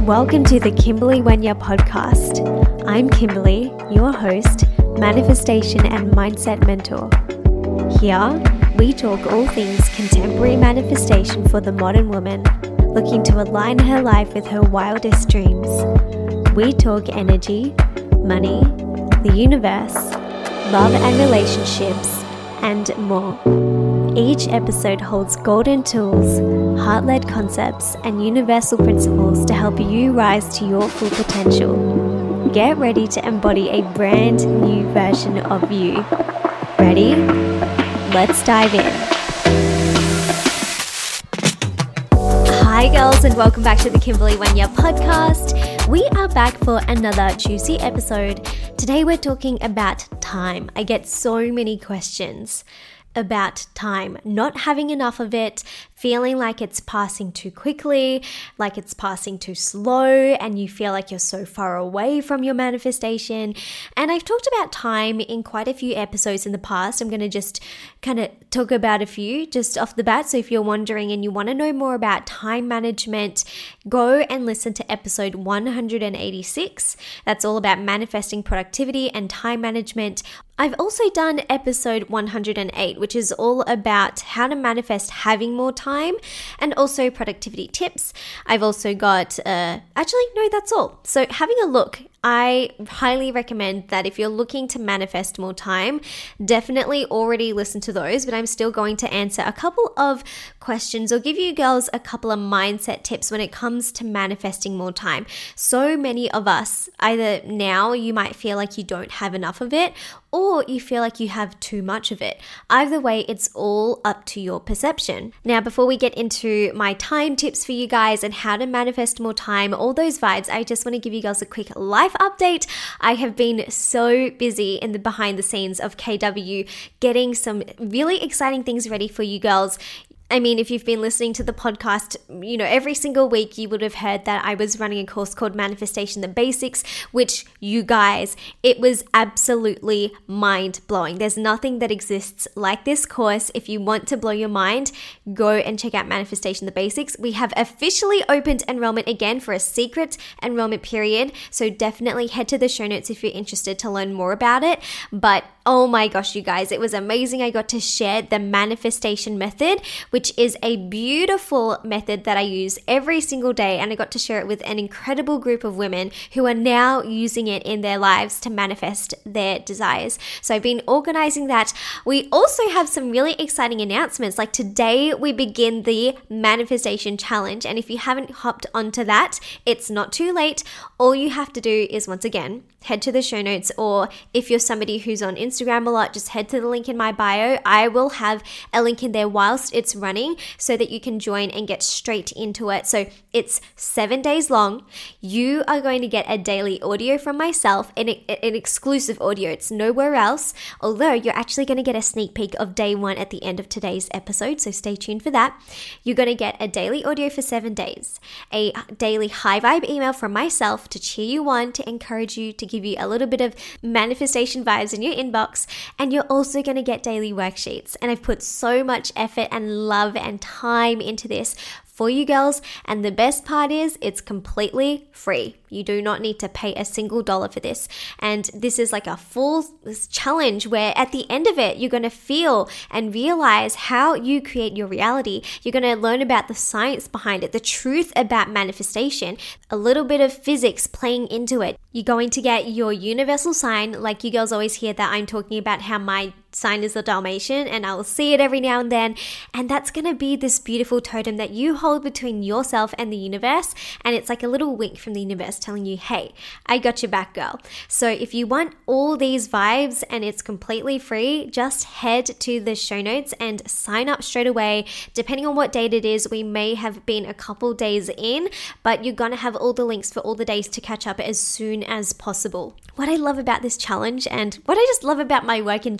Welcome to the Kimberly Wenya podcast. I'm Kimberly, your host, manifestation and mindset mentor. Here, we talk all things contemporary manifestation for the modern woman, looking to align her life with her wildest dreams. We talk energy, money, the universe, love and relationships, and more. Each episode holds golden tools, heart-led concepts, and universal principles to help you rise to your full potential. Get ready to embody a brand new version of you. Ready? Let's dive in. Hi girls, and welcome back to the Kimberly Wenya podcast. We are back for another juicy episode. Today we're talking about time. I get so many questions about time, not having enough of it, feeling like it's passing too quickly, like it's passing too slow, and you feel like you're so far away from your manifestation. And I've talked about time in quite a few episodes in the past. I'm going to just kind of talk about a few just off the bat. So if you're wondering and you want to know more about time management, go and listen to episode 186. That's all about manifesting productivity and time management. I've also done episode 108, which is all about how to manifest having more time and also productivity tips. I've also got, that's all. So having a look, I highly recommend that if you're looking to manifest more time, definitely already listen to those, but I'm still going to answer a couple of questions or give you girls a couple of mindset tips when it comes to manifesting more time. So many of us, either now you might feel like you don't have enough of it, or you feel like you have too much of it. Either way, it's all up to your perception. Now, before we get into my time tips for you guys and how to manifest more time, all those vibes, I just want to give you girls a quick life update. I have been so busy in the behind the scenes of KW, getting some really exciting things ready for you girls. I mean, if you've been listening to the podcast, every single week you would have heard that I was running a course called Manifestation the Basics, which you guys, it was absolutely mind-blowing. There's nothing that exists like this course. If you want to blow your mind, go and check out Manifestation the Basics. We have officially opened enrollment again for a secret enrollment period, so definitely head to the show notes if you're interested to learn more about it. But oh my gosh, you guys, it was amazing. I got to share the manifestation method, which is a beautiful method that I use every single day. And I got to share it with an incredible group of women who are now using it in their lives to manifest their desires. So I've been organizing that. We also have some really exciting announcements. Like today, we begin the manifestation challenge. And if you haven't hopped onto that, it's not too late. All you have to do is, once again, head to the show notes, or if you're somebody who's on Instagram a lot, just head to the link in my bio. I will have a link in there whilst it's running so that you can join and get straight into it. So it's 7 days long. You are going to get a daily audio from myself, an exclusive audio. It's nowhere else, although you're actually going to get a sneak peek of day one at the end of today's episode. So stay tuned for that. You're going to get a daily audio for 7 days, a daily high vibe email from myself to cheer you on, to encourage you, to give you a little bit of manifestation vibes in your inbox, and you're also going to get daily worksheets. And I've put so much effort and love and time into this for you girls, and the best part is it's completely free. You do not need to pay a single dollar for this. And this is like a full challenge where at the end of it, you're going to feel and realize how you create your reality. You're going to learn about the science behind it, the truth about manifestation, a little bit of physics playing into it. You're going to get your universal sign. Like you girls always hear that I'm talking about how my sign is the Dalmatian, and I will see it every now and then. And that's going to be this beautiful totem that you hold between yourself and the universe. And it's like a little wink from the universe telling you, hey, I got your back, girl. So if you want all these vibes and it's completely free, just head to the show notes and sign up straight away. Depending on what date it is, we may have been a couple days in, but you're going to have all the links for all the days to catch up as soon as possible. What I love about this challenge, and what I just love about my work in general,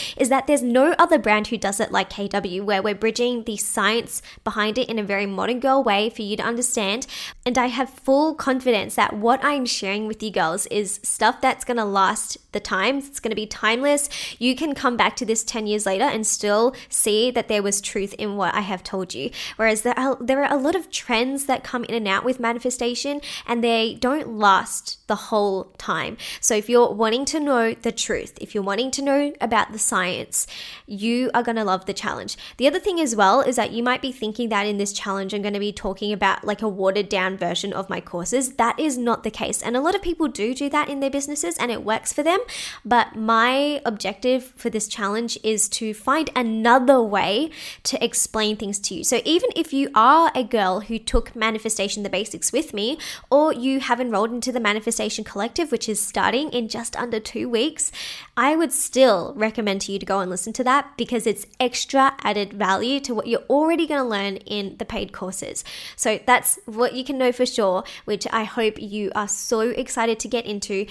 is that there's no other brand who does it like KW, where we're bridging the science behind it in a very modern girl way for you to understand. And I have full confidence that what I'm sharing with you girls is stuff that's going to last the time. It's going to be timeless. You can come back to this 10 years later and still see that there was truth in what I have told you. Whereas there are a lot of trends that come in and out with manifestation, and they don't last the whole time. So if you're wanting to know the truth, if you're wanting to know about the science, you are going to love the challenge. The other thing as well is that you might be thinking that in this challenge I'm going to be talking about like a watered down version of my courses. That is not the case. And a lot of people do that in their businesses and it works for them. But my objective for this challenge is to find another way to explain things to you. So even if you are a girl who took Manifestation the Basics with me, or you have enrolled into the Manifestation Collective, which is starting in just under 2 weeks, I would still recommend to you to go and listen to that because it's extra added value to what you're already going to learn in the paid courses. So that's what you can know for sure, which I hope you are so excited to get into.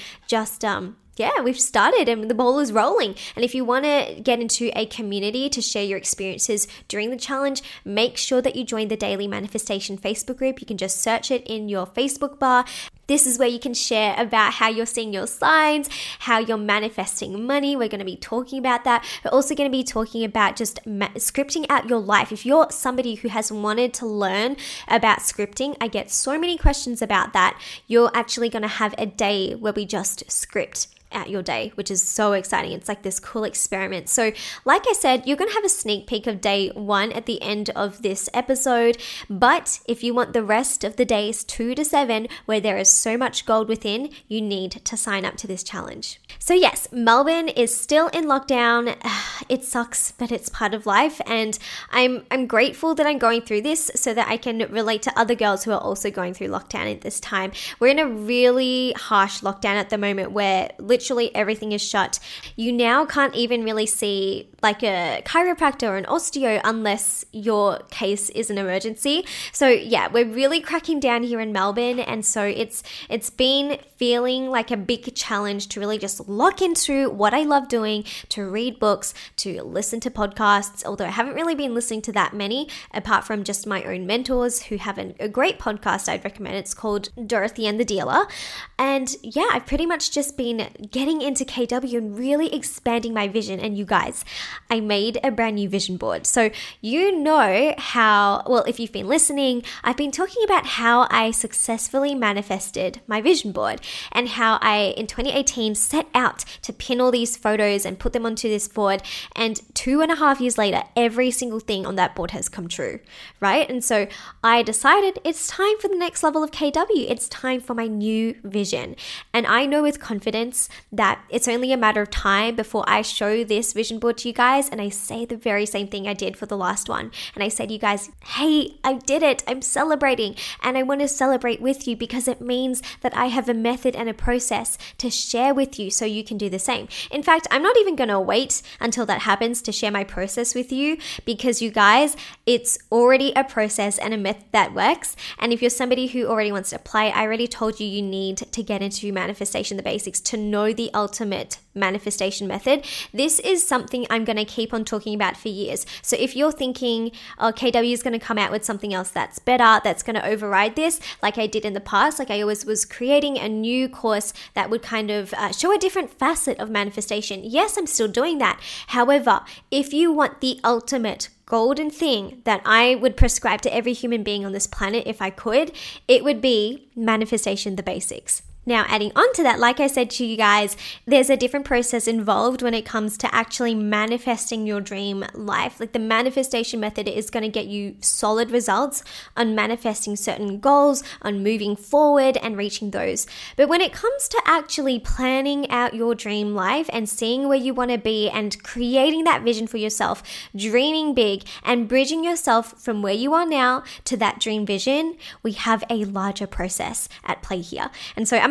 We've started and the ball is rolling. And if you want to get into a community to share your experiences during the challenge, make sure that you join the Daily Manifestation Facebook group. You can just search it in your Facebook bar. This is where you can share about how you're seeing your signs, how you're manifesting money. We're going to be talking about that. We're also going to be talking about just scripting out your life. If you're somebody who has wanted to learn about scripting, I get so many questions about that. You're actually going to have a day where we just script out your day, which is so exciting. It's like this cool experiment. So like I said, you're going to have a sneak peek of day 1 at the end of this episode. But if you want the rest of the days 2 to 7, where there is so much gold within, you need to sign up to this challenge. So yes, Melbourne is still in lockdown. It sucks, but it's part of life. And I'm grateful that I'm going through this so that I can relate to other girls who are also going through lockdown at this time. We're in a really harsh lockdown at the moment where literally everything is shut. You now can't even really see like a chiropractor or an osteo unless your case is an emergency. So yeah, we're really cracking down here in Melbourne. And so it's been feeling like a big challenge to really just lock into what I love doing, to read books, to listen to podcasts, although I haven't really been listening to that many apart from just my own mentors who have a great podcast I'd recommend. It's called Dorothy and the Dealer. And yeah, I've pretty much just been getting into KW and really expanding my vision. And you guys, I made a brand new vision board. So you know how, well, if you've been listening, I've been talking about how I successfully manifested my vision board and how I, in 2018, set out to pin all these photos and put them onto this board. And 2.5 years later, every single thing on that board has come true, right? And so I decided it's time for the next level of KW. It's time for my new vision. And I know with confidence that it's only a matter of time before I show this vision board to you guys and I say the very same thing I did for the last one. And I say to you guys, hey, I did it. I'm celebrating. And I want to celebrate with you because it means that I have a method and a process to share with you so you can do the same. In fact, I'm not even going to wait until that happens to share my process with you because you guys, it's already a process and a method that works. And if you're somebody who already wants to apply, I already told you need to get into Manifestation the Basics to know the ultimate manifestation method. This is something I'm going to keep on talking about for years. So if you're thinking, oh, KW is going to come out with something else that's better, that's going to override this, like I did in the past, like I always was creating a new course that would kind of show a different facet of manifestation. Yes, I'm still doing that. However, if you want the ultimate golden thing that I would prescribe to every human being on this planet if I could, it would be Manifestation the Basics. Now, adding on to that, like I said to you guys, there's a different process involved when it comes to actually manifesting your dream life. Like the manifestation method is going to get you solid results on manifesting certain goals, on moving forward and reaching those. But when it comes to actually planning out your dream life and seeing where you want to be and creating that vision for yourself, dreaming big and bridging yourself from where you are now to that dream vision, we have a larger process at play here. And so I'm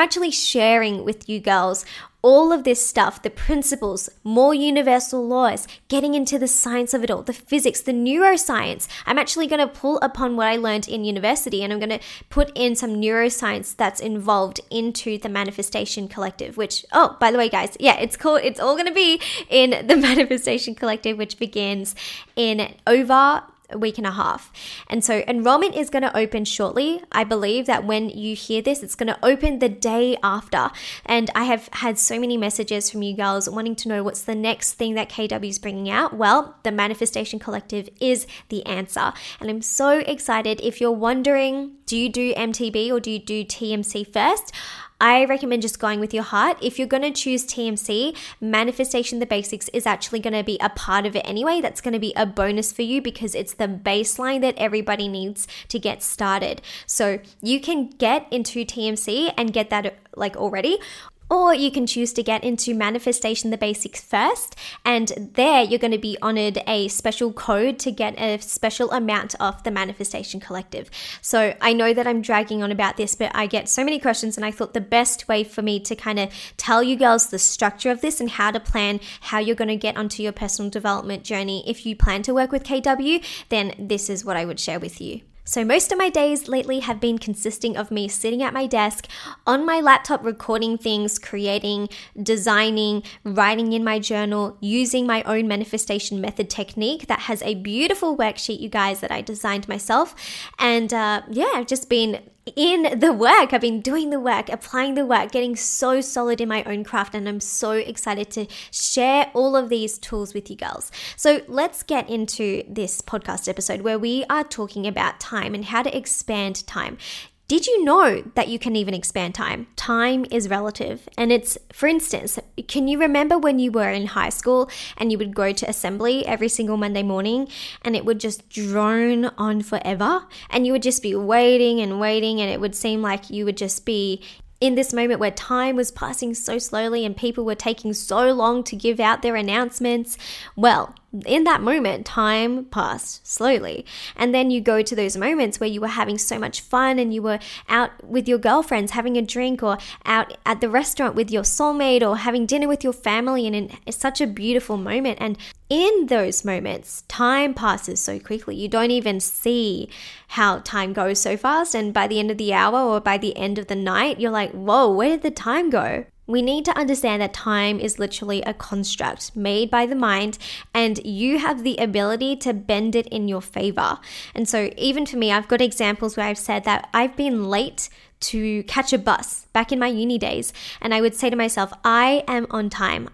actually sharing with you girls all of this stuff, the principles, more universal laws, getting into the science of it all, the physics, the neuroscience. I'm actually going to pull upon what I learned in university, and I'm going to put in some neuroscience that's involved into the Manifestation Collective, which, oh, by the way, guys, yeah, it's all going to be in the Manifestation Collective, which begins in over a week and a half. And so enrollment is going to open shortly. I believe that when you hear this, it's going to open the day after. And I have had so many messages from you girls wanting to know what's the next thing that KW is bringing out. Well, the Manifestation Collective is the answer. And I'm so excited. If you're wondering, do you do MTB or do you do TMC first? I recommend just going with your heart. If you're going to choose TMC, Manifestation the Basics is actually going to be a part of it anyway. That's going to be a bonus for you because it's the baseline that everybody needs to get started. So you can get into TMC and get that already. Or you can choose to get into Manifestation the Basics first, and there you're going to be honored a special code to get a special amount off the Manifestation Collective. So I know that I'm dragging on about this, but I get so many questions, and I thought the best way for me to kind of tell you girls the structure of this and how to plan how you're going to get onto your personal development journey. If you plan to work with KW, then this is what I would share with you. So most of my days lately have been consisting of me sitting at my desk on my laptop recording things, creating, designing, writing in my journal, using my own manifestation method technique that has a beautiful worksheet, you guys, that I designed myself. And I've just been in the work. I've been doing the work, applying the work, getting so solid in my own craft, and I'm so excited to share all of these tools with you girls. So let's get into this podcast episode where we are talking about time and how to expand time. Did you know that you can even expand time? Time is relative. And it's, for instance, can you remember when you were in high school and you would go to assembly every single Monday morning and it would just drone on forever? And you would just be waiting and waiting, and it would seem like you would just be in this moment where time was passing so slowly and people were taking so long to give out their announcements. Well, in that moment, time passed slowly. And then you go to those moments where you were having so much fun and you were out with your girlfriends having a drink, or out at the restaurant with your soulmate, or having dinner with your family, and it's such a beautiful moment. And in those moments, time passes so quickly. You don't even see how time goes so fast. And by the end of the hour or by the end of the night, you're like, whoa, where did the time go? We need to understand that time is literally a construct made by the mind, and you have the ability to bend it in your favor. And so even for me, I've got examples where I've said that I've been late to catch a bus back in my uni days, and I would say to myself, I am on time.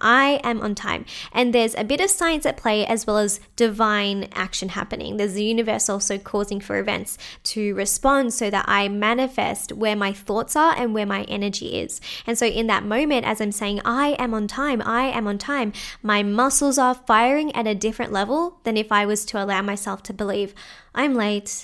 And there's a bit of science at play as well as divine action happening. There's the universe also causing for events to respond so that I manifest where my thoughts are and where my energy is. And so in that moment, as I'm saying, I am on time, my muscles are firing at a different level than if I was to allow myself to believe I'm late.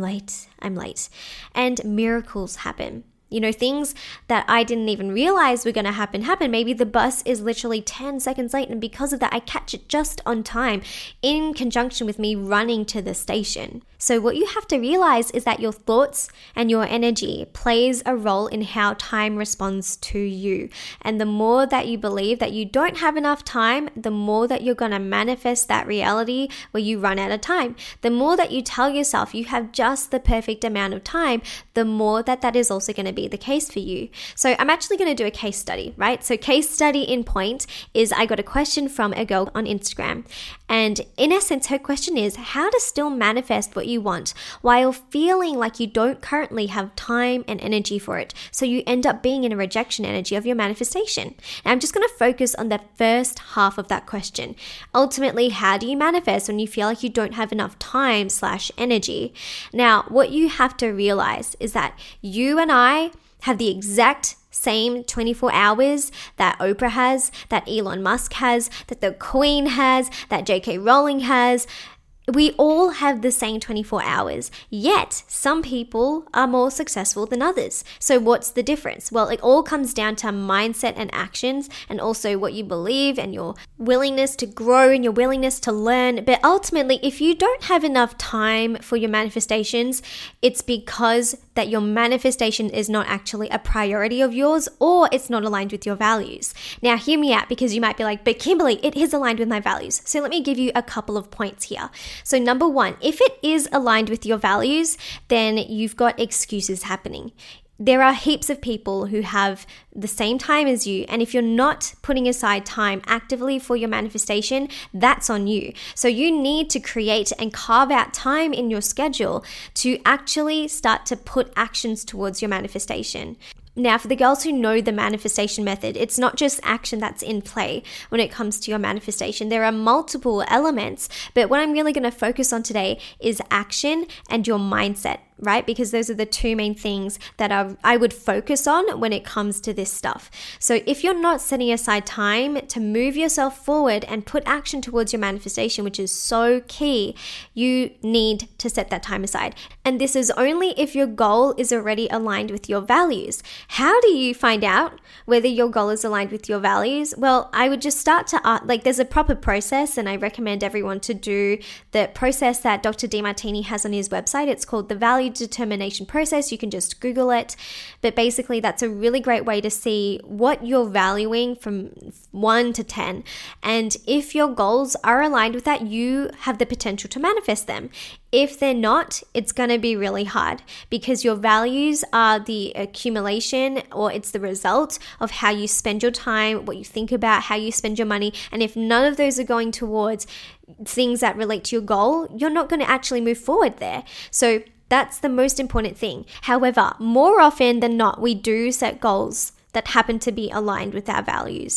And miracles happen. You know, things that I didn't even realize were going to happen. Maybe the bus is literally 10 seconds late, and because of that, I catch it just on time in conjunction with me running to the station. So what you have to realize is that your thoughts and your energy plays a role in how time responds to you. And the more that you believe that you don't have enough time, the more that you're going to manifest that reality where you run out of time. The more that you tell yourself you have just the perfect amount of time, the more that is also going to be the case for you. So I'm actually going to do a case study, right? So case study in point is I got a question from a girl on Instagram. And in essence, her question is how to still manifest what you want while feeling like you don't currently have time and energy for it. So you end up being in a rejection energy of your manifestation. And I'm just going to focus on the first half of that question. Ultimately, how do you manifest when you feel like you don't have enough time/energy? Now, what you have to realize is that you and I have the exact same 24 hours that Oprah has, that Elon Musk has, that the Queen has, that J.K. Rowling has. We all have the same 24 hours, yet some people are more successful than others. So what's the difference? Well, it all comes down to mindset and actions, and also what you believe and your willingness to grow and your willingness to learn. But ultimately, if you don't have enough time for your manifestations, it's because that your manifestation is not actually a priority of yours, or it's not aligned with your values. Now, hear me out, because you might be like, but Kimberly, it is aligned with my values. So let me give you a couple of points here. So number one, if it is aligned with your values, then you've got excuses happening. There are heaps of people who have the same time as you, and if you're not putting aside time actively for your manifestation, that's on you. So you need to create and carve out time in your schedule to actually start to put actions towards your manifestation. Now, for the girls who know the manifestation method, it's not just action that's in play when it comes to your manifestation. There are multiple elements, but what I'm really going to focus on today is action and your mindset, right? Because those are the two main things that I would focus on when it comes to this stuff. So if you're not setting aside time to move yourself forward and put action towards your manifestation, which is so key, you need to set that time aside. And this is only if your goal is already aligned with your values. How do you find out whether your goal is aligned with your values? Well, I would just start to, there's a proper process, and I recommend everyone to do the process that Dr. Demartini has on his website. It's called the Value Determination Process. You can just Google it. But basically, that's a really great way to see what you're valuing from 1 to 10. And if your goals are aligned with that, you have the potential to manifest them. If they're not, it's going to be really hard, because your values are the accumulation, or it's the result of how you spend your time, what you think about, how you spend your money. And if none of those are going towards things that relate to your goal, you're not going to actually move forward there. So that's the most important thing. However, more often than not, we do set goals that happen to be aligned with our values.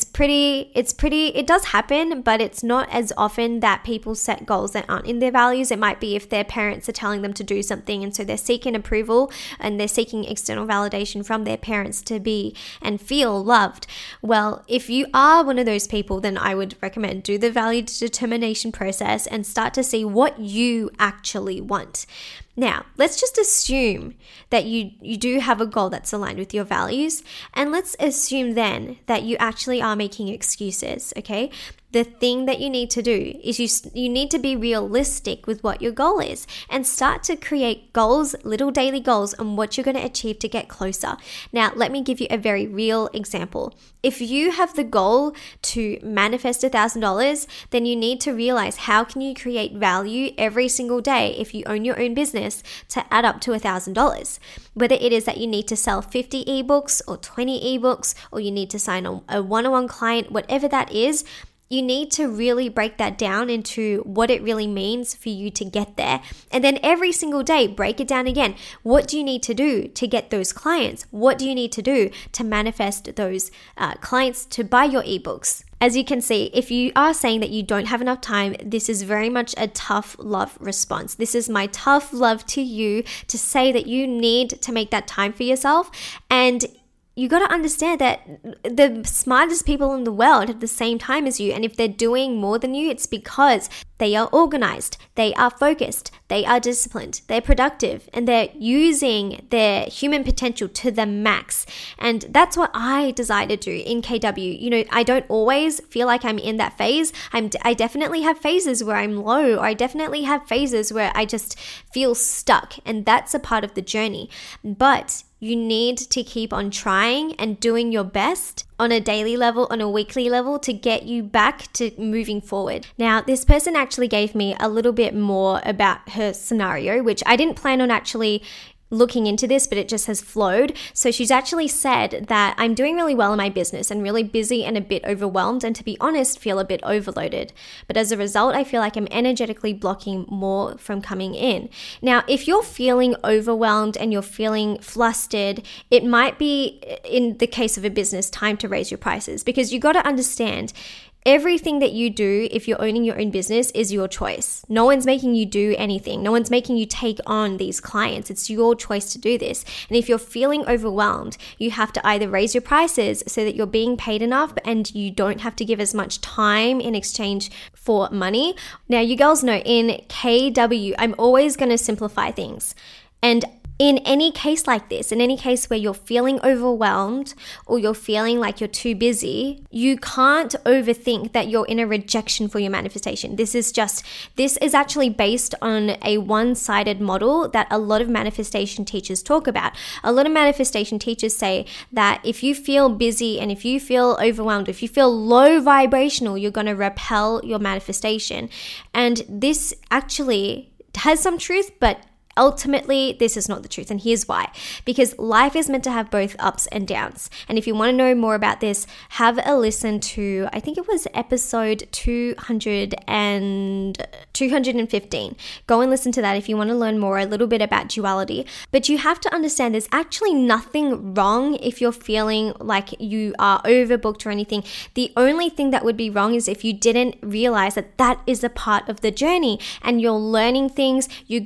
It does happen, but it's not as often that people set goals that aren't in their values. It might be if their parents are telling them to do something, and so they're seeking approval and they're seeking external validation from their parents to be and feel loved. Well, if you are one of those people, then I would recommend do the value determination process and start to see what you actually want. Now, let's just assume that you do have a goal that's aligned with your values, and let's assume then that you actually are making excuses, okay? The thing that you need to do is you need to be realistic with what your goal is and start to create goals, little daily goals on what you're going to achieve to get closer. Now, let me give you a very real example. If you have the goal to manifest $1,000, then you need to realize, how can you create value every single day if you own your own business to add up to $1,000? Whether it is that you need to sell 50 ebooks or 20 ebooks, or you need to sign a one-on-one client, whatever that is, you need to really break that down into what it really means for you to get there. And then every single day, break it down again. What do you need to do to get those clients? What do you need to do to manifest those clients to buy your ebooks? As you can see, if you are saying that you don't have enough time, this is very much a tough love response. This is my tough love to you to say that you need to make that time for yourself. And you got to understand that the smartest people in the world have the same time as you. And if they're doing more than you, it's because they are organized, they are focused, they are disciplined, they're productive, and they're using their human potential to the max. And that's what I desire to do in KW. You know, I don't always feel like I'm in that phase. I definitely have phases where I'm low, or I definitely have phases where I just feel stuck. And that's a part of the journey. But you need to keep on trying and doing your best on a daily level, on a weekly level, to get you back to moving forward. Now, this person actually gave me a little bit more about her scenario, which I didn't plan on actually looking into this, but it just has flowed. So she's actually said that I'm doing really well in my business and really busy and a bit overwhelmed, and to be honest, feel a bit overloaded. But as a result, I feel like I'm energetically blocking more from coming in. Now, if you're feeling overwhelmed and you're feeling flustered, it might be, in the case of a business, time to raise your prices, because you got to understand, everything that you do, if you're owning your own business, is your choice. No one's making you do anything. No one's making you take on these clients. It's your choice to do this. And if you're feeling overwhelmed, you have to either raise your prices so that you're being paid enough and you don't have to give as much time in exchange for money. Now, you girls know in KW, I'm always going to simplify things. And in any case like this, in any case where you're feeling overwhelmed or you're feeling like you're too busy, you can't overthink that you're in a rejection for your manifestation. This is actually based on a one-sided model that a lot of manifestation teachers talk about. A lot of manifestation teachers say that if you feel busy and if you feel overwhelmed, if you feel low vibrational, you're going to repel your manifestation. And this actually has some truth, but ultimately, this is not the truth, and here's why. Because life is meant to have both ups and downs. And if you want to know more about this, have a listen to, I think it was episode 215. Go and listen to that if you want to learn more a little bit about duality. But you have to understand there's actually nothing wrong if you're feeling like you are overbooked or anything. The only thing that would be wrong is if you didn't realize that that is a part of the journey and you're learning things.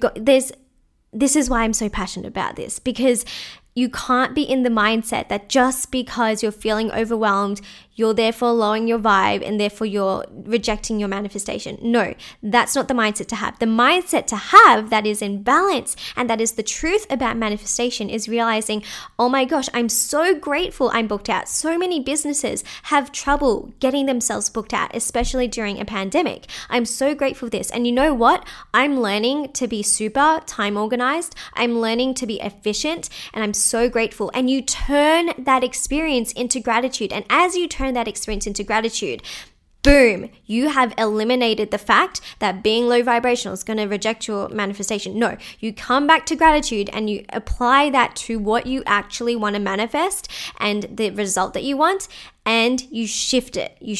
This is why I'm so passionate about this, because you can't be in the mindset that just because you're feeling overwhelmed, you're therefore lowering your vibe and therefore you're rejecting your manifestation. No, that's not the mindset to have. The mindset to have that is in balance and that is the truth about manifestation is realizing, oh my gosh, I'm so grateful I'm booked out. So many businesses have trouble getting themselves booked out, especially during a pandemic. I'm so grateful for this. And you know what? I'm learning to be super time organized. I'm learning to be efficient, and I'm so grateful. And you turn that experience into gratitude. And as you turn that experience into gratitude, boom, you have eliminated the fact that being low vibrational is going to reject your manifestation. No, you come back to gratitude and you apply that to what you actually want to manifest and the result that you want, and you shift it. You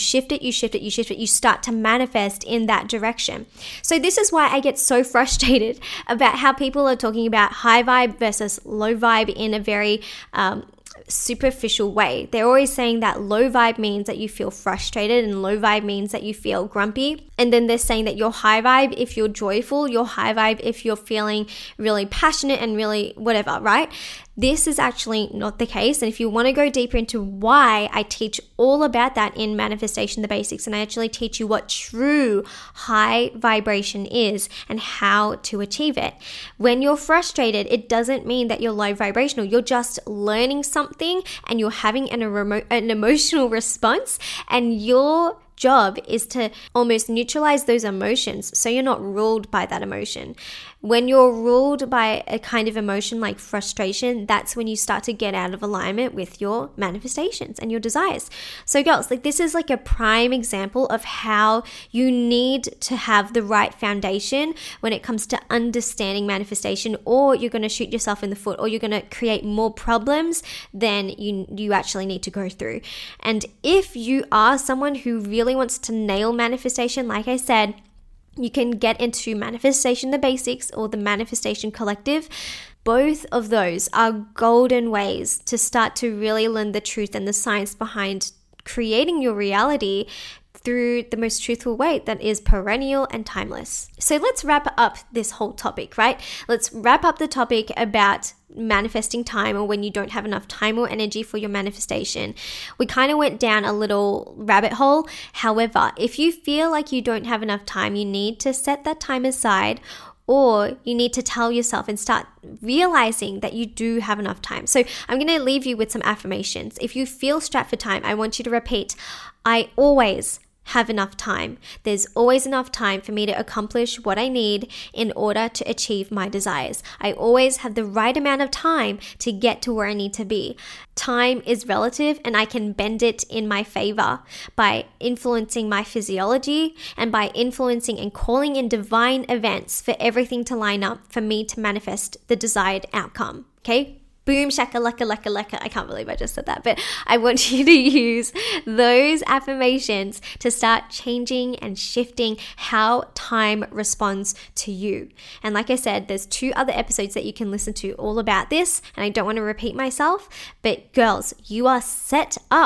start to manifest in that direction. So this is why I get so frustrated about how people are talking about high vibe versus low vibe in a very superficial way. They're always saying that low vibe means that you feel frustrated and low vibe means that you feel grumpy. And then they're saying that you're high vibe if you're joyful, you're high vibe if you're feeling really passionate and really whatever, right? This is actually not the case. And if you want to go deeper into why, I teach all about that in Manifestation the Basics. And I actually teach you what true high vibration is and how to achieve it. When you're frustrated, it doesn't mean that you're low vibrational. You're just learning something and you're having an emotional response, and your job is to almost neutralize those emotions so you're not ruled by that emotion. When you're ruled by a kind of emotion like frustration, that's when you start to get out of alignment with your manifestations and your desires. So girls, this is a prime example of how you need to have the right foundation when it comes to understanding manifestation, or you're going to shoot yourself in the foot, or you're going to create more problems than you actually need to go through. And if you are someone who really wants to nail manifestation, like I said, you can get into Manifestation the Basics or the Manifestation Collective. Both of those are golden ways to start to really learn the truth and the science behind creating your reality through the most truthful way that is perennial and timeless. So let's wrap up this whole topic, right? Let's wrap up the topic about manifesting time, or when you don't have enough time or energy for your manifestation. We kind of went down a little rabbit hole. However, if you feel like you don't have enough time, you need to set that time aside, or you need to tell yourself and start realizing that you do have enough time. So I'm going to leave you with some affirmations. If you feel strapped for time, I want you to repeat, I always have enough time. There's always enough time for me to accomplish what I need in order to achieve my desires. I always have the right amount of time to get to where I need to be. Time is relative, and I can bend it in my favor by influencing my physiology and by influencing and calling in divine events for everything to line up for me to manifest the desired outcome. Okay? Boom, shaka, laka, laka, laka. I can't believe I just said that, but I want you to use those affirmations to start changing and shifting how time responds to you. And like I said, there's 2 other episodes that you can listen to all about this, and I don't want to repeat myself, but girls, you are set up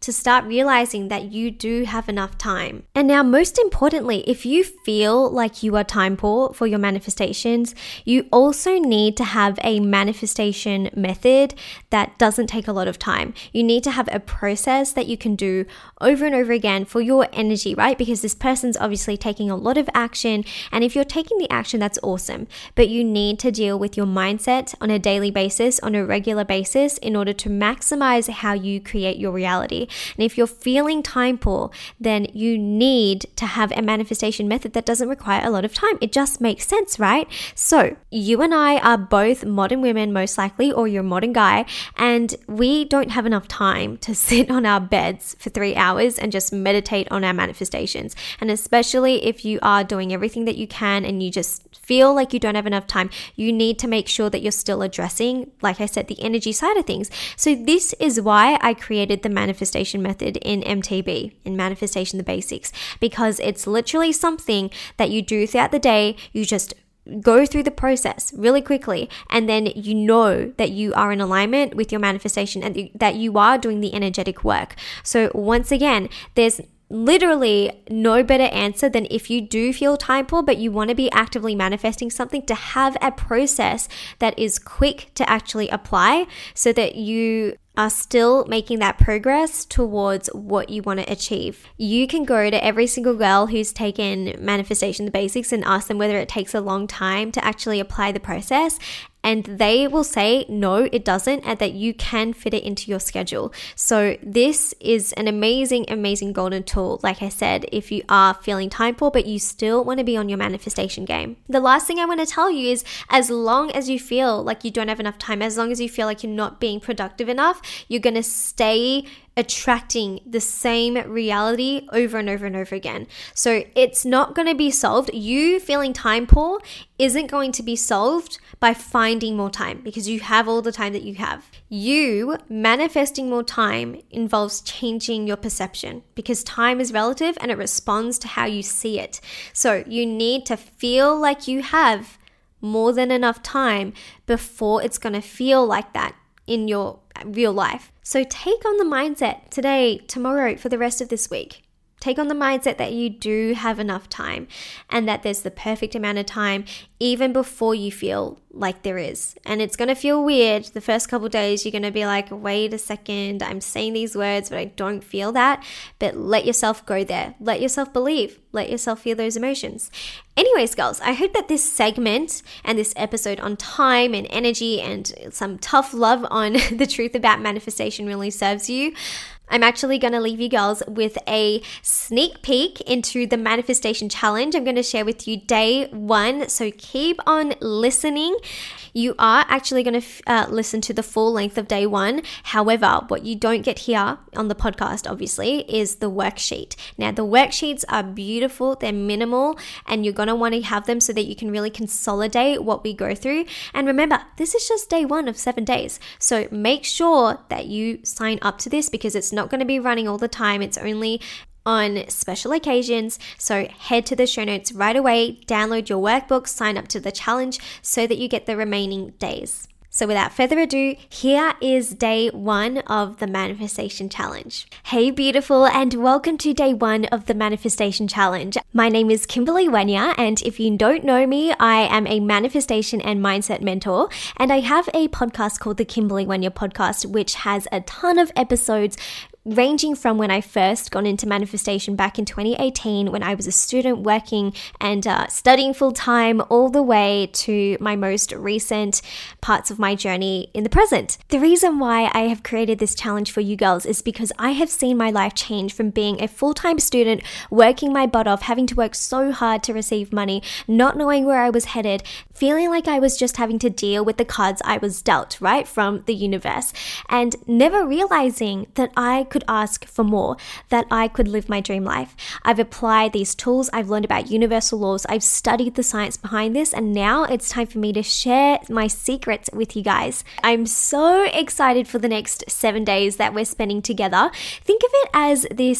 to start realizing that you do have enough time. And now, most importantly, if you feel like you are time poor for your manifestations, you also need to have a manifestation method that doesn't take a lot of time. You need to have a process that you can do over and over again for your energy, right? Because this person's obviously taking a lot of action. And if you're taking the action, that's awesome. But you need to deal with your mindset on a daily basis, on a regular basis, in order to maximize how you create your reality. And if you're feeling time poor, then you need to have a manifestation method that doesn't require a lot of time. It just makes sense, right? So you and I are both modern women, most likely, or you're a modern guy, and we don't have enough time to sit on our beds for 3 hours and just meditate on our manifestations. And especially if you are doing everything that you can and you just feel like you don't have enough time, you need to make sure that you're still addressing, like I said, the energy side of things. So this is why I created the manifestation method in MTB, in Manifestation the Basics, because it's literally something that you do throughout the day. You just go through the process really quickly, and then you know that you are in alignment with your manifestation and that you are doing the energetic work. So once again, there's literally no better answer than, if you do feel time poor but you want to be actively manifesting something, to have a process that is quick to actually apply so that you are still making that progress towards what you want to achieve. You can go to every single girl who's taken Manifestation the Basics and ask them whether it takes a long time to actually apply the process, and they will say no, it doesn't, and that you can fit it into your schedule. So this is an amazing, amazing golden tool, like I said, if you are feeling time poor but you still want to be on your manifestation game. The last thing I want to tell you is, as long as you feel like you don't have enough time, as long as you feel like you're not being productive enough, you're going to stay attracting the same reality over and over and over again. So it's not going to be solved. You feeling time poor isn't going to be solved by finding more time, because you have all the time that you have. You manifesting more time involves changing your perception, because time is relative and it responds to how you see it. So you need to feel like you have more than enough time before it's going to feel like that in your real life. So take on the mindset today, tomorrow, for the rest of this week. Take on the mindset that you do have enough time and that there's the perfect amount of time even before you feel like there is. And it's going to feel weird. The first couple of days, you're going to be like, wait a second, I'm saying these words, but I don't feel that. But let yourself go there. Let yourself believe. Let yourself feel those emotions. Anyways, girls, I hope that this segment and this episode on time and energy and some tough love on the truth about manifestation really serves you. I'm actually going to leave you girls with a sneak peek into the manifestation challenge. I'm going to share with you day 1. So keep on listening. You are actually going to listen to the full length of day 1. However, what you don't get here on the podcast, obviously, is the worksheet. Now, the worksheets are beautiful. They're minimal, and you're going to want to have them so that you can really consolidate what we go through. And remember, this is just day 1 of 7 days. So make sure that you sign up to this, because it's not going to be running all the time. It's only on special occasions. So head to the show notes right away, download your workbook, sign up to the challenge so that you get the remaining days. So without further ado, here is day 1 of the Manifestation Challenge. Hey beautiful, and welcome to day 1 of the Manifestation Challenge. My name is Kimberly Wenya, and if you don't know me, I am a manifestation and mindset mentor, and I have a podcast called the Kimberly Wenya Podcast, which has a ton of episodes ranging from when I first got into manifestation back in 2018, when I was a student working and studying full time, all the way to my most recent parts of my journey in the present. The reason why I have created this challenge for you girls is because I have seen my life change from being a full-time student, working my butt off, having to work so hard to receive money, not knowing where I was headed, feeling like I was just having to deal with the cards I was dealt, right, from the universe, and never realizing that I could ask for more, that I could live my dream life. I've applied these tools, I've learned about universal laws, I've studied the science behind this, and now it's time for me to share my secrets with you guys. I'm so excited for the next 7 days that we're spending together. Think of it as this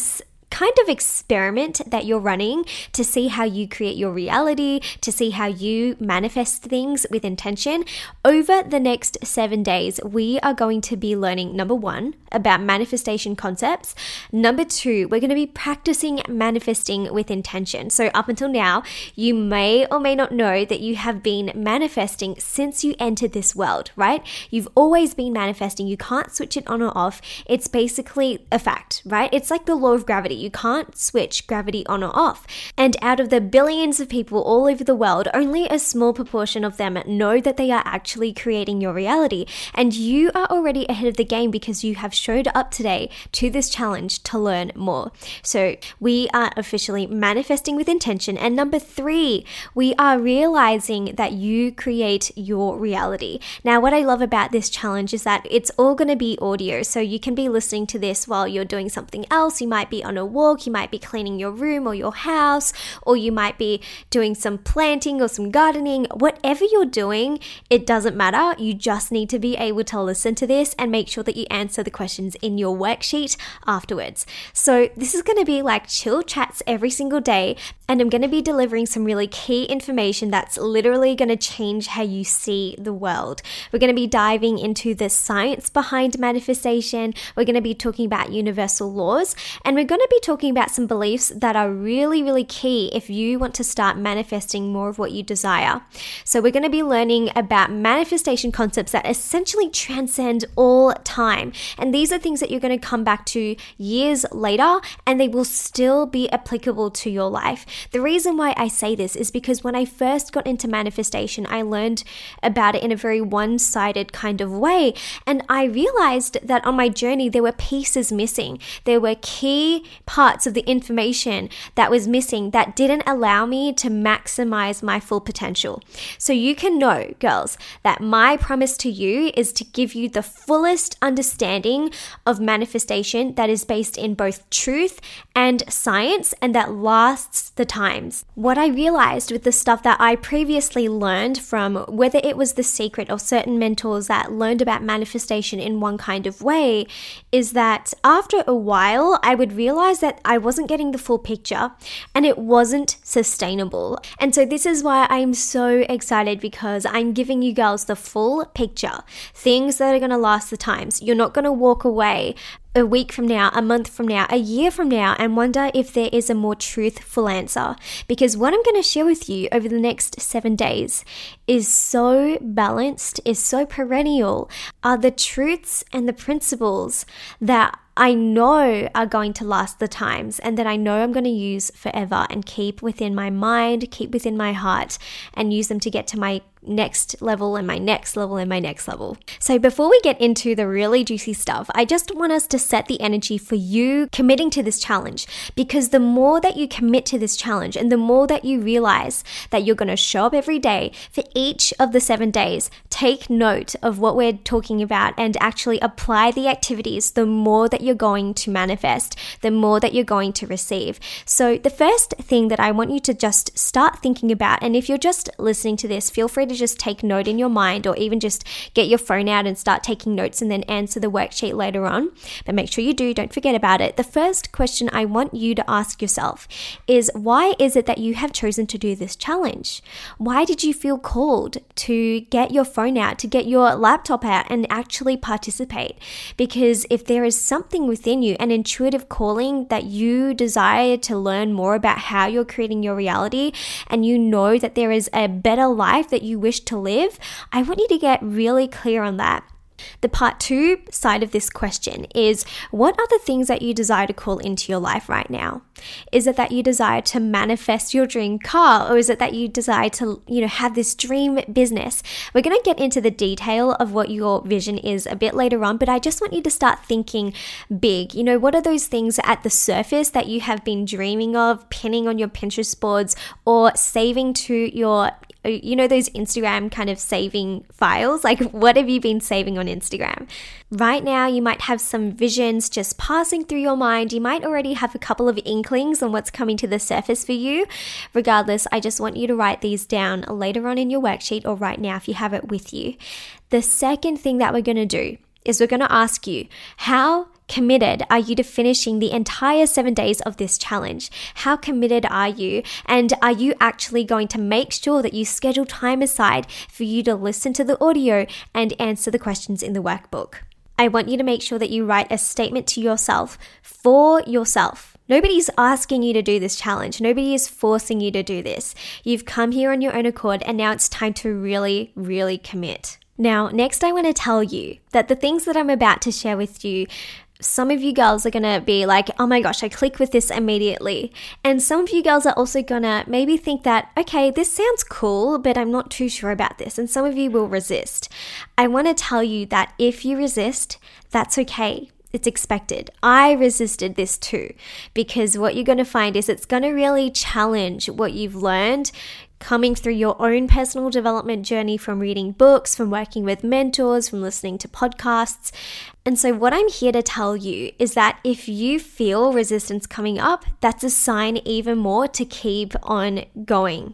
kind of experiment that you're running to see how you create your reality, to see how you manifest things with intention. Over the next 7 days, we are going to be learning, number 1, about manifestation concepts. Number 2, we're going to be practicing manifesting with intention. So up until now, you may or may not know that you have been manifesting since you entered this world, right? You've always been manifesting. You can't switch it on or off. It's basically a fact, right? It's like the law of gravity. You can't switch gravity on or off. And out of the billions of people all over the world, only a small proportion of them know that they are actually creating your reality. And you are already ahead of the game because you have showed up today to this challenge to learn more. So we are officially manifesting with intention. And number 3, we are realizing that you create your reality. Now, what I love about this challenge is that it's all going to be audio. So you can be listening to this while you're doing something else. You might be on a walk, you might be cleaning your room or your house, or you might be doing some planting or some gardening. Whatever you're doing, it doesn't matter. You just need to be able to listen to this and make sure that you answer the questions in your worksheet afterwards. So this is going to be like chill chats every single day, and I'm going to be delivering some really key information that's literally going to change how you see the world. We're going to be diving into the science behind manifestation. We're going to be talking about universal laws, and we're going to be talking about some beliefs that are really, really key if you want to start manifesting more of what you desire. So we're going to be learning about manifestation concepts that essentially transcend all time. And these are things that you're going to come back to years later, and they will still be applicable to your life. The reason why I say this is because when I first got into manifestation, I learned about it in a very one-sided kind of way. And I realized that on my journey, there were pieces missing. There were key parts of the information that was missing that didn't allow me to maximize my full potential. So you can know, girls, that my promise to you is to give you the fullest understanding of manifestation that is based in both truth and science, and that lasts the times. What I realized with the stuff that I previously learned from, whether it was The Secret or certain mentors that learned about manifestation in one kind of way, is that after a while, I would realize that I wasn't getting the full picture and it wasn't sustainable. And so this is why I'm so excited, because I'm giving you girls the full picture, things that are going to last the times. You're not going to walk away a week from now, a month from now, a year from now, and wonder if there is a more truthful answer. Because what I'm going to share with you over the next 7 days is so balanced, is so perennial, are the truths and the principles that I know are going to last the times, and that I know I'm going to use forever and keep within my mind, keep within my heart, and use them to get to my next level and my next level and my next level. So before we get into the really juicy stuff, I just want us to set the energy for you committing to this challenge, because the more that you commit to this challenge and the more that you realize that you're going to show up every day for each of the 7 days, take note of what we're talking about and actually apply the activities, the more that you're going to manifest, the more that you're going to receive. So the first thing that I want you to just start thinking about, and if you're just listening to this, feel free to just take note in your mind, or even just get your phone out and start taking notes and then answer the worksheet later on. But make sure you do, don't forget about it. The first question I want you to ask yourself is, why is it that you have chosen to do this challenge? Why did you feel called to get your phone out, to get your laptop out and actually participate? Because if there is something within you, an intuitive calling that you desire to learn more about how you're creating your reality, and you know that there is a better life that you wish to live, I want you to get really clear on that. The part 2 side of this question is, what are the things that you desire to call into your life right now? Is it that you desire to manifest your dream car, or is it that you desire to, have this dream business? We're going to get into the detail of what your vision is a bit later on, but I just want you to start thinking big. What are those things at the surface that you have been dreaming of, pinning on your Pinterest boards, or saving to your those Instagram kind of saving files? Like, what have you been saving on Instagram? Right now, you might have some visions just passing through your mind. You might already have a couple of inklings on what's coming to the surface for you. Regardless, I just want you to write these down later on in your worksheet, or right now if you have it with you. The second thing that we're going to do is we're going to ask you, how committed are you to finishing the entire 7 days of this challenge? How committed are you? And are you actually going to make sure that you schedule time aside for you to listen to the audio and answer the questions in the workbook? I want you to make sure that you write a statement to yourself for yourself. Nobody's asking you to do this challenge. Nobody is forcing you to do this. You've come here on your own accord, and now it's time to really, really commit. Now, next I want to tell you that the things that I'm about to share with you, some of you girls are going to be like, oh my gosh, I click with this immediately. And some of you girls are also going to maybe think that, okay, this sounds cool, but I'm not too sure about this. And some of you will resist. I want to tell you that if you resist, that's okay. It's expected. I resisted this too, because what you're going to find is it's going to really challenge what you've learned coming through your own personal development journey, from reading books, from working with mentors, from listening to podcasts. And so what I'm here to tell you is that if you feel resistance coming up, that's a sign even more to keep on going.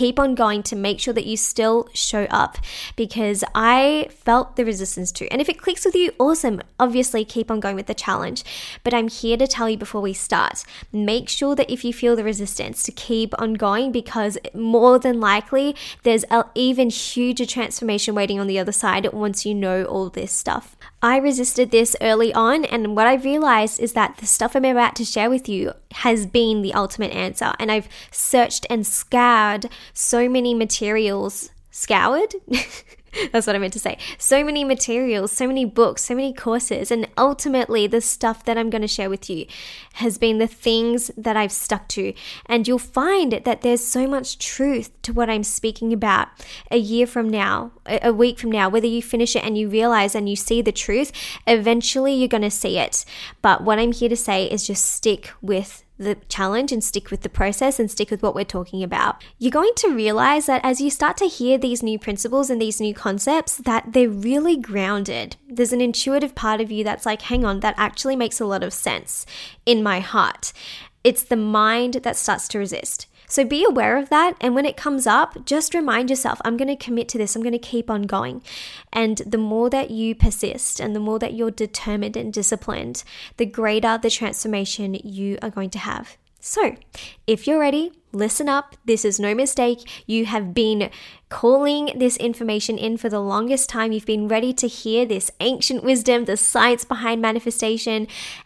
To make sure that you still show up, because I felt the resistance too. And if it clicks with you, awesome. Obviously, keep on going with the challenge. But I'm here to tell you before we start, make sure that if you feel the resistance, to keep on going, because more than likely, there's an even huger transformation waiting on the other side once you know all this stuff. I resisted this early on, and what I realized is that the stuff I'm about to share with you has been the ultimate answer. And I've searched and scoured so many materials. Scoured? That's what I meant to say. So many materials, so many books, so many courses, and ultimately the stuff that I'm going to share with you has been the things that I've stuck to. And you'll find that there's so much truth to what I'm speaking about a year from now, a week from now. Whether you finish it and you realize and you see the truth, eventually you're going to see it. But what I'm here to say is just stick with the challenge and stick with the process and stick with what we're talking about. You're going to realize that as you start to hear these new principles and these new concepts, that they're really grounded. There's an intuitive part of you that's like, hang on, that actually makes a lot of sense in my heart. It's the mind that starts to resist. So be aware of that. And when it comes up, just remind yourself, I'm going to commit to this. I'm going to keep on going. And the more that you persist and the more that you're determined and disciplined, the greater the transformation you are going to have. So if you're ready, listen up. This is no mistake. You have been calling this information in for the longest time. You've been ready to hear this ancient wisdom, the science behind manifestation.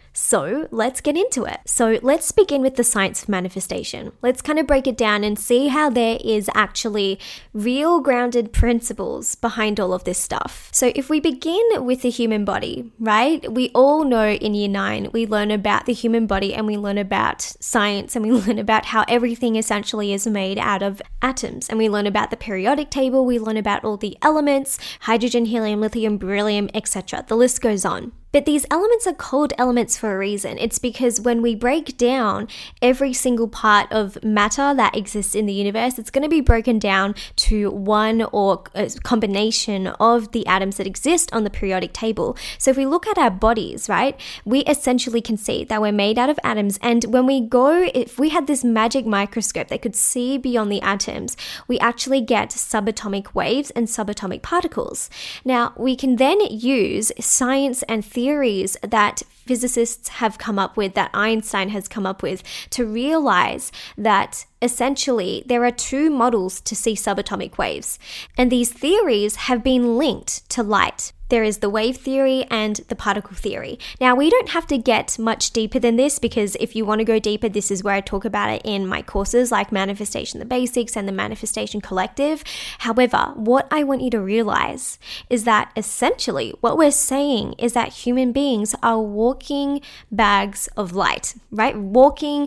So let's get into it. So let's begin with the science of manifestation. Let's kind of break it down and see how there is actually real grounded principles behind all of this stuff. So if we begin with the human body, right? We all know in year 9, we learn about the human body and we learn about science and we learn about how everything essentially is made out of atoms. And we learn about the periodic table, we learn about all the elements, hydrogen, helium, lithium, beryllium, etc. The list goes on. But these elements are called elements for a reason. It's because when we break down every single part of matter that exists in the universe, it's going to be broken down to one or a combination of the atoms that exist on the periodic table. So if we look at our bodies, right, we essentially can see that we're made out of atoms. And when we go, if we had this magic microscope that could see beyond the atoms, we actually get subatomic waves and subatomic particles. Now, we can then use science and theories that physicists have come up with, that Einstein has come up with, to realize that essentially there are two models to see subatomic waves. And these theories have been linked to light. There is the wave theory and the particle theory. Now, we don't have to get much deeper than this, because if you want to go deeper, this is where I talk about it in my courses like Manifestation the Basics and the Manifestation Collective. However, what I want you to realize is that essentially what we're saying is that human beings are walking bags of light, right? Walking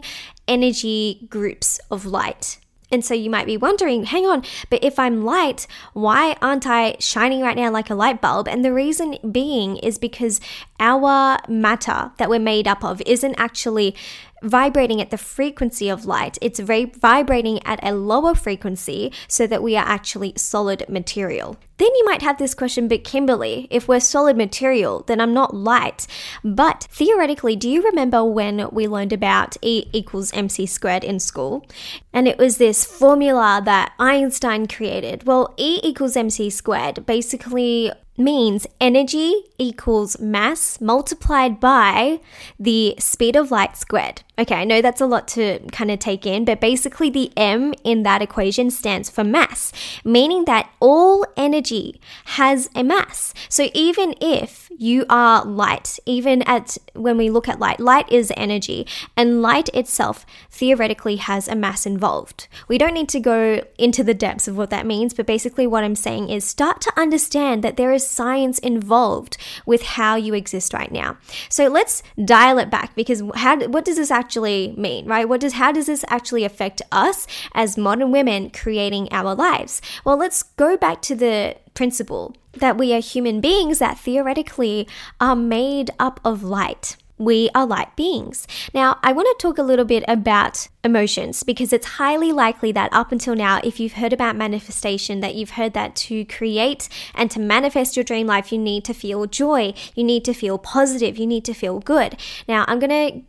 energy groups of light. And so you might be wondering, hang on, but if I'm light, why aren't I shining right now like a light bulb? And the reason being is because our matter that we're made up of isn't actually vibrating at the frequency of light. It's vibrating at a lower frequency so that we are actually solid material. Then you might have this question, but Kimberly, if we're solid material, then I'm not light. But theoretically, do you remember when we learned about E equals mc squared in school? And it was this formula that Einstein created. Well, E equals mc squared basically means energy equals mass multiplied by the speed of light squared. Okay, I know that's a lot to kind of take in, but basically the M in that equation stands for mass, meaning that all energy has a mass. So even if you are light, when we look at light is energy, and light itself theoretically has a mass involved. We don't need to go into the depths of what that means, but basically what I'm saying is start to understand that there is science involved with how you exist right now. So let's dial it back, because what does this actually mean, right? How does this actually affect us as modern women creating our lives? Well, let's go back to the principle that we are human beings that theoretically are made up of light. We are light beings. Now, I want to talk a little bit about emotions, because it's highly likely that up until now, if you've heard about manifestation, that you've heard that to create and to manifest your dream life, you need to feel joy, you need to feel positive, you need to feel good. Now, I'm going to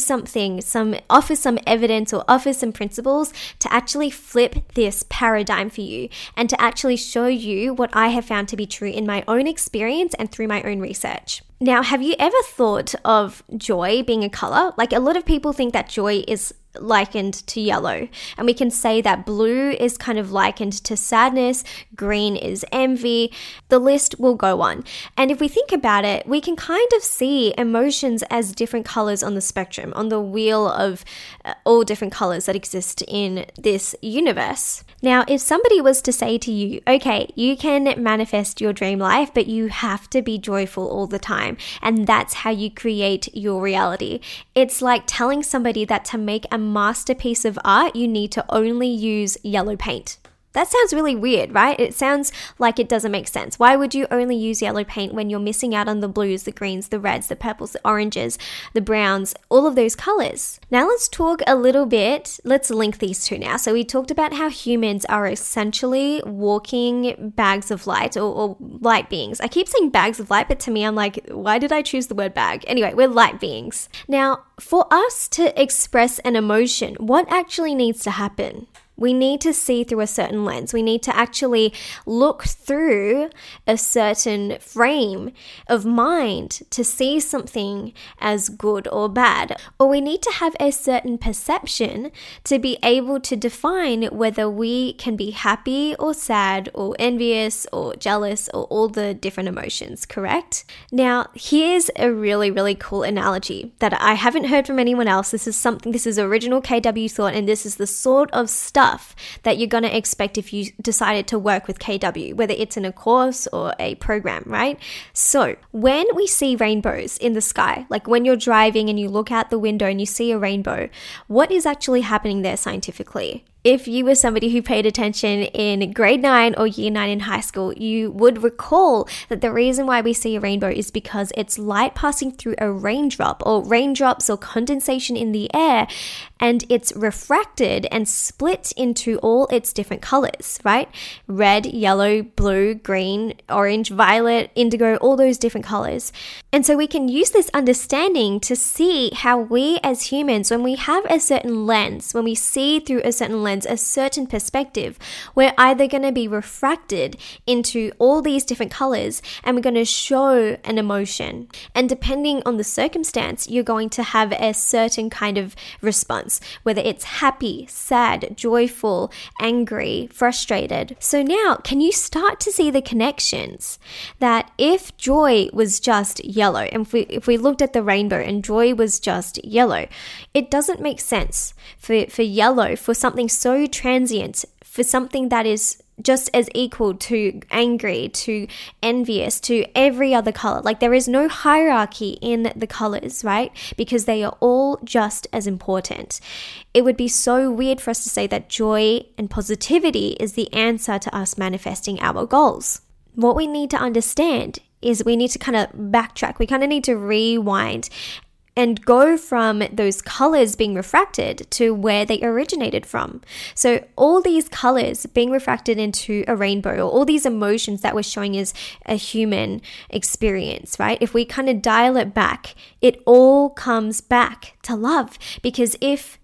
offer some evidence or offer some principles to actually flip this paradigm for you and to actually show you what I have found to be true in my own experience and through my own research. Now, have you ever thought of joy being a color? Like, a lot of people think that joy is likened to yellow, and we can say that blue is kind of likened to sadness, green is envy, the list will go on. And if we think about it, we can kind of see emotions as different colors on the spectrum, on the wheel of all different colors that exist in this universe. Now, if somebody was to say to you, okay, you can manifest your dream life, but you have to be joyful all the time, and that's how you create your reality. It's like telling somebody that to make a masterpiece of art, you need to only use yellow paint. That sounds really weird, right? It sounds like it doesn't make sense. Why would you only use yellow paint when you're missing out on the blues, the greens, the reds, the purples, the oranges, the browns, all of those colors? Now let's talk a little bit, let's link these two now. So we talked about how humans are essentially walking bags of light or light beings. I keep saying bags of light, but to me, I'm like, why did I choose the word bag? Anyway, we're light beings. Now, for us to express an emotion, what actually needs to happen? We need to see through a certain lens. We need to actually look through a certain frame of mind to see something as good or bad. Or we need to have a certain perception to be able to define whether we can be happy or sad or envious or jealous or all the different emotions, correct? Now, here's a really, really cool analogy that I haven't heard from anyone else. This is original KW thought, and this is the sort of stuff that you're going to expect if you decided to work with KW, whether it's in a course or a program, right? So when we see rainbows in the sky, like when you're driving and you look out the window and you see a rainbow, what is actually happening there scientifically? If you were somebody who paid attention in grade 9 or year 9 in high school, you would recall that the reason why we see a rainbow is because it's light passing through a raindrop or raindrops or condensation in the air, and it's refracted and split into all its different colors, right? Red, yellow, blue, green, orange, violet, indigo, all those different colors. And so we can use this understanding to see how we as humans, when we have a certain lens, when we see through a certain lens, a certain perspective, we're either going to be refracted into all these different colors and we're going to show an emotion. And depending on the circumstance, you're going to have a certain kind of response, whether it's happy, sad, joyful, angry, frustrated. So now, can you start to see the connections that if joy was just yellow, and if we looked at the rainbow and joy was just yellow, it doesn't make sense for yellow, for something so transient, for something that is just as equal to angry, to envious, to every other color. Like there is no hierarchy in the colors, right? Because they are all just as important. It would be so weird for us to say that joy and positivity is the answer to us manifesting our goals. What we need to understand is we need to kind of backtrack. We kind of need to rewind and go from those colors being refracted to where they originated from. So all these colors being refracted into a rainbow, or all these emotions that we're showing as a human experience, right? If we kind of dial it back, it all comes back to love. Because if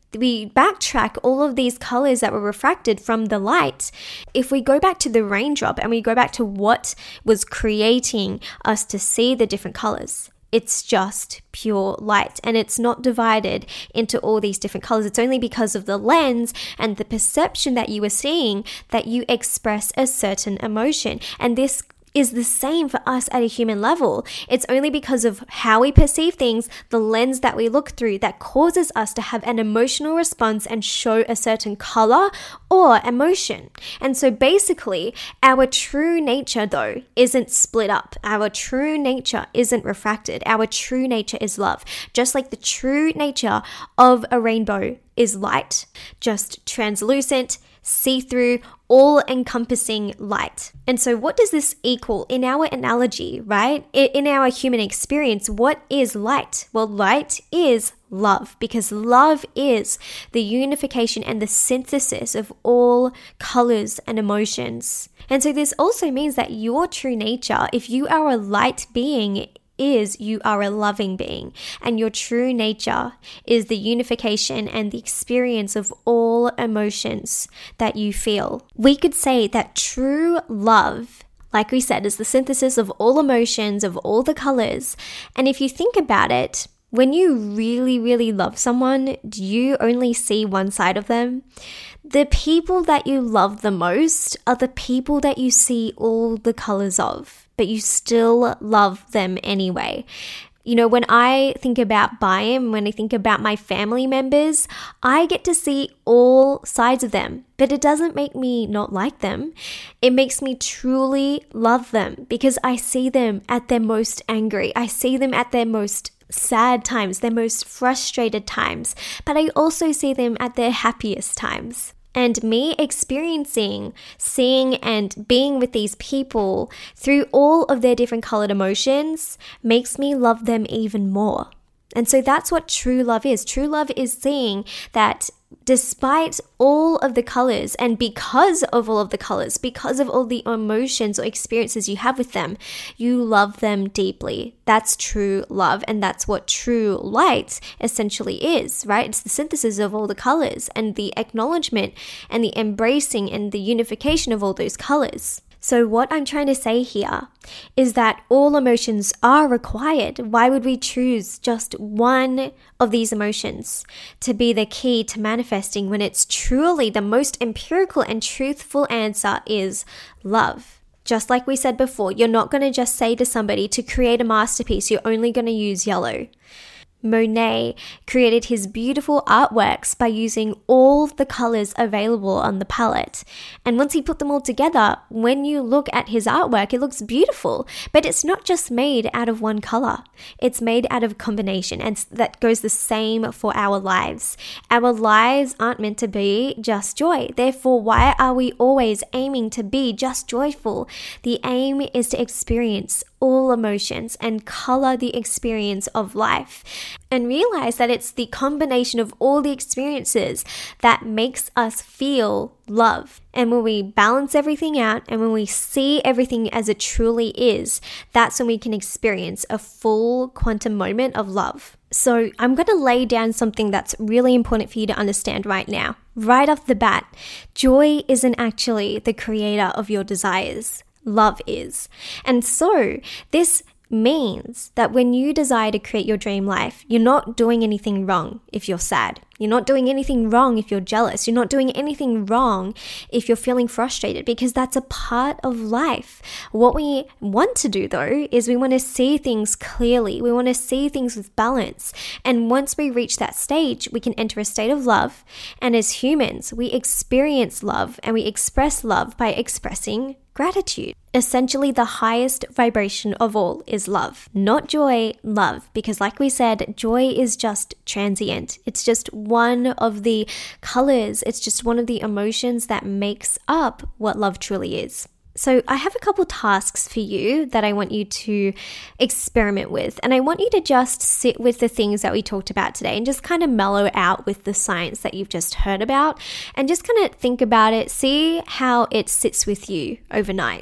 we backtrack all of these colors that were refracted from the light, if we go back to the raindrop and we go back to what was creating us to see the different colors, it's just pure light, and it's not divided into all these different colors. It's only because of the lens and the perception that you are seeing that you express a certain emotion. And this is the same for us at a human level. It's only because of how we perceive things, the lens that we look through, that causes us to have an emotional response and show a certain color or emotion. And so basically, our true nature, though, isn't split up. Our true nature isn't refracted. Our true nature is love. Just like the true nature of a rainbow is light, just translucent, see-through, all-encompassing light. And so what does this equal in our analogy, right? In our human experience, what is light? Well, light is love, because love is the unification and the synthesis of all colors and emotions. And so this also means that your true nature, if you are a light being, is you are a loving being, and your true nature is the unification and the experience of all emotions that you feel. We could say that true love, like we said, is the synthesis of all emotions, of all the colors. And if you think about it, when you really, really love someone, do you only see one side of them? The people that you love the most are the people that you see all the colors of, but you still love them anyway. You know, when I think about Bayam, when I think about my family members, I get to see all sides of them, but it doesn't make me not like them. It makes me truly love them because I see them at their most angry. I see them at their most sad times, their most frustrated times, but I also see them at their happiest times. And me experiencing, seeing, and being with these people through all of their different colored emotions makes me love them even more. And so that's what true love is. True love is seeing that despite all of the colors, and because of all of the colors, because of all the emotions or experiences you have with them, you love them deeply. That's true love, and that's what true light essentially is, right? It's the synthesis of all the colors and the acknowledgement and the embracing and the unification of all those colors. So what I'm trying to say here is that all emotions are required. Why would we choose just one of these emotions to be the key to manifesting when it's truly the most empirical and truthful answer is love? Just like we said before, you're not going to just say to somebody to create a masterpiece, you're only going to use yellow. Monet created his beautiful artworks by using all the colors available on the palette. And once he put them all together, when you look at his artwork, it looks beautiful. But it's not just made out of one color. It's made out of a combination. And that goes the same for our lives. Our lives aren't meant to be just joy. Therefore, why are we always aiming to be just joyful? The aim is to experience all emotions and color the experience of life, and realize that it's the combination of all the experiences that makes us feel love. And when we balance everything out and when we see everything as it truly is, that's when we can experience a full quantum moment of love. So I'm going to lay down something that's really important for you to understand right now. Right off the bat, joy isn't actually the creator of your desires. Love is. And so this means that when you desire to create your dream life, you're not doing anything wrong if you're sad. You're not doing anything wrong if you're jealous. You're not doing anything wrong if you're feeling frustrated, because that's a part of life. What we want to do, though, is we want to see things clearly. We want to see things with balance. And once we reach that stage, we can enter a state of love. And as humans, we experience love and we express love by expressing gratitude. Essentially, the highest vibration of all is love, not joy, love. Because like we said, joy is just transient. It's just one of the colors. It's just one of the emotions that makes up what love truly is. So I have a couple tasks for you that I want you to experiment with. And I want you to just sit with the things that we talked about today and just kind of mellow out with the science that you've just heard about and just kind of think about it, see how it sits with you overnight.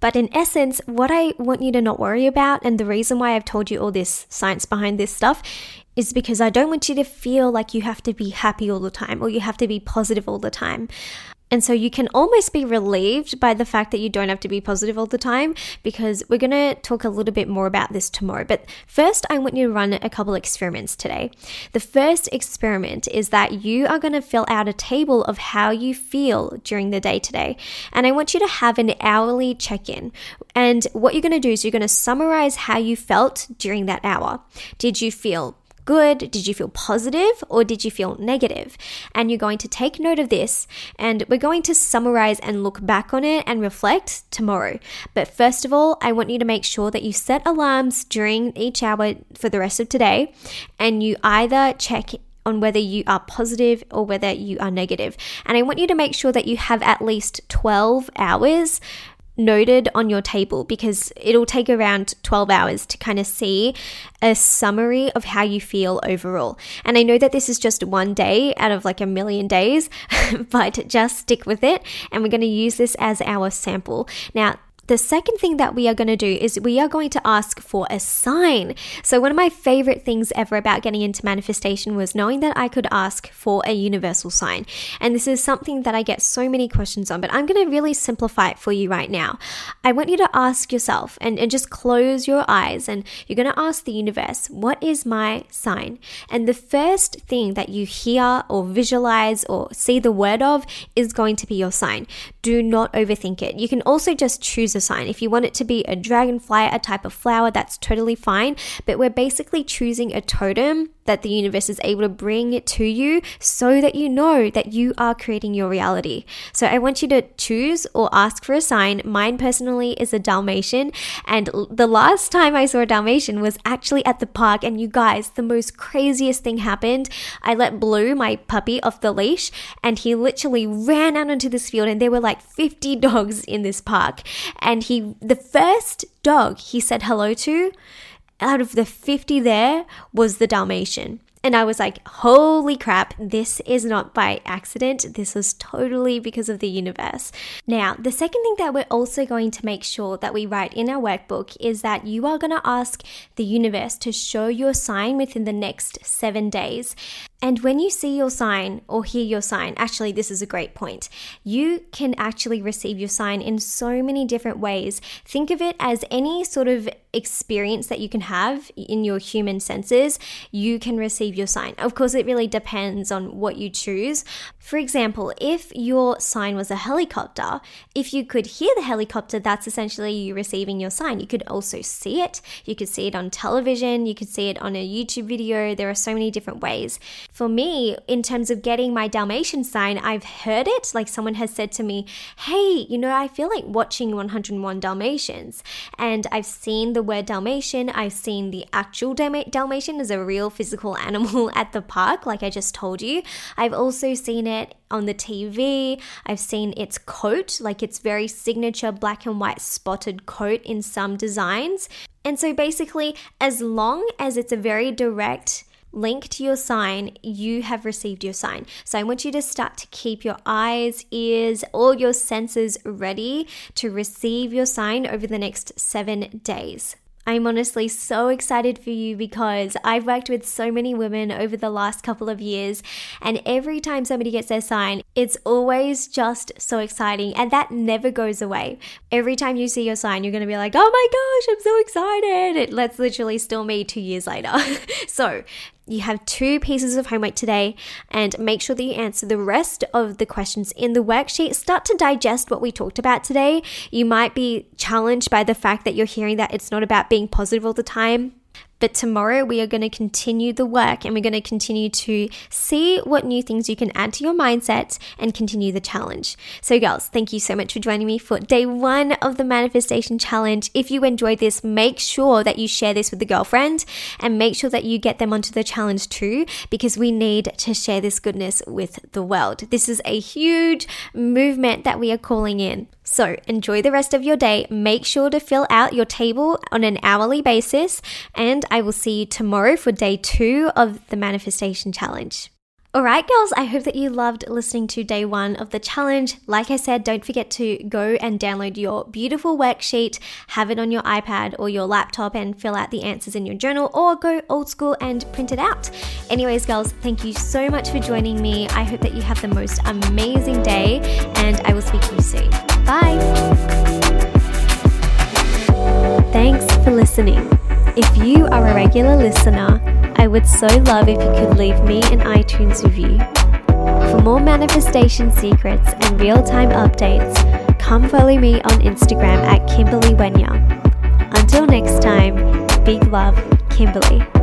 But in essence, what I want you to not worry about, and the reason why I've told you all this science behind this stuff, is because I don't want you to feel like you have to be happy all the time or you have to be positive all the time. And so you can almost be relieved by the fact that you don't have to be positive all the time, because we're going to talk a little bit more about this tomorrow. But first, I want you to run a couple experiments today. The first experiment is that you are going to fill out a table of how you feel during the day today. And I want you to have an hourly check-in. And what you're going to do is you're going to summarize how you felt during that hour. Did you feel good? Did you feel positive, or did you feel negative? And you're going to take note of this, and we're going to summarize and look back on it and reflect tomorrow. But first of all, I want you to make sure that you set alarms during each hour for the rest of today, and you either check on whether you are positive or whether you are negative. And I want you to make sure that you have at least 12 hours noted on your table, because it'll take around 12 hours to kind of see a summary of how you feel overall. And I know that this is just one day out of like a million days, but just stick with it, and we're going to use this as our sample. Now, the second thing that we are going to do is we are going to ask for a sign. So one of my favorite things ever about getting into manifestation was knowing that I could ask for a universal sign. And this is something that I get so many questions on, but I'm going to really simplify it for you right now. I want you to ask yourself and just close your eyes, and you're going to ask the universe, what is my sign? And the first thing that you hear or visualize or see the word of is going to be your sign. Do not overthink it. You can also just choose a sign. If you want it to be a dragonfly, a type of flower, that's totally fine. But we're basically choosing a totem that the universe is able to bring it to you so that you know that you are creating your reality. So I want you to choose or ask for a sign. Mine personally is a Dalmatian, and the last time I saw a Dalmatian was actually at the park, and you guys, the most craziest thing happened. I let Blue, my puppy, off the leash, and he literally ran out onto this field, and there were like 50 dogs in this park, and the first dog he said hello to out of the 50 there was the Dalmatian. And I was like, holy crap, this is not by accident. This was totally because of the universe. Now, the second thing that we're also going to make sure that we write in our workbook is that you are going to ask the universe to show your sign within the next 7 days. And when you see your sign or hear your sign, actually, this is a great point. You can actually receive your sign in so many different ways. Think of it as any sort of experience that you can have in your human senses, you can receive your sign. Of course, it really depends on what you choose. For example, if your sign was a helicopter, if you could hear the helicopter, that's essentially you receiving your sign. You could also see it. You could see it on television. You could see it on a YouTube video. There are so many different ways. For me, in terms of getting my Dalmatian sign, I've heard it. Like someone has said to me, hey, I feel like watching 101 Dalmatians. And I've seen the word Dalmatian. I've seen the actual Dalmatian as a real physical animal at the park, like I just told you. I've also seen it on the TV. I've seen its coat, like its very signature black and white spotted coat in some designs. And so basically, as long as it's a very direct link to your sign, you have received your sign. So I want you to start to keep your eyes, ears, all your senses ready to receive your sign over the next 7 days. I'm honestly so excited for you because I've worked with so many women over the last couple of years, and every time somebody gets their sign, it's always just so exciting, and that never goes away. Every time you see your sign, you're going to be like, oh my gosh, I'm so excited. That's literally still me 2 years later. So you have 2 pieces of homework today, and make sure that you answer the rest of the questions in the worksheet. Start to digest what we talked about today. You might be challenged by the fact that you're hearing that it's not about being positive all the time. But tomorrow we are going to continue the work, and we're going to continue to see what new things you can add to your mindset and continue the challenge. So girls, thank you so much for joining me for day 1 of the Manifestation Challenge. If you enjoyed this, make sure that you share this with a girlfriend, and make sure that you get them onto the challenge too, because we need to share this goodness with the world. This is a huge movement that we are calling in. So enjoy the rest of your day. Make sure to fill out your table on an hourly basis, and I will see you tomorrow for day 2 of the Manifestation Challenge. Alright girls, I hope that you loved listening to day 1 of the challenge. Like I said, don't forget to go and download your beautiful worksheet, have it on your iPad or your laptop and fill out the answers in your journal, or go old school and print it out. Anyways girls, thank you so much for joining me. I hope that you have the most amazing day and I will speak to you soon. Bye! Thanks for listening. If you are a regular listener, I would so love if you could leave me an iTunes review. For more manifestation secrets and real-time updates, come follow me on Instagram at Kimberly Wenya. Until next time, big love, Kimberly.